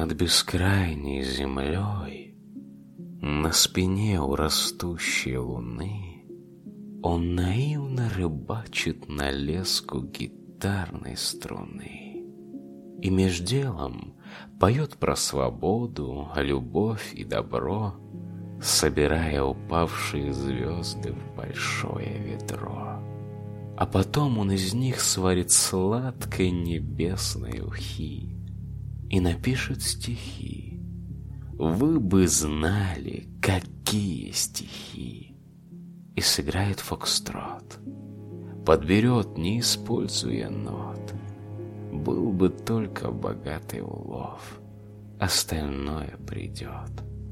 Над бескрайней землей, на спине у растущей луны, он наивно рыбачит на леску гитарной струны. И меж делом поет про свободу, любовь и добро, собирая упавшие звезды в большое ведро. А потом он из них сварит сладкой небесной ухи и напишет стихи. Вы бы знали, какие стихи! И сыграет фокстрот, подберет, не используя нот. Был бы только богатый улов, остальное придет.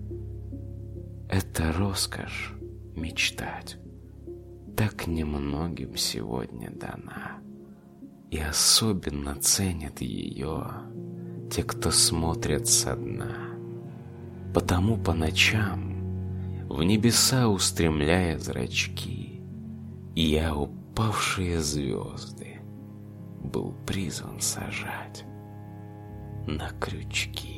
Это роскошь мечтать, так немногим сегодня дана. И особенно ценят ее те, кто смотрят со дна. Потому по ночам, в небеса устремляя зрачки, я упавшие звезды был призван сажать на крючки.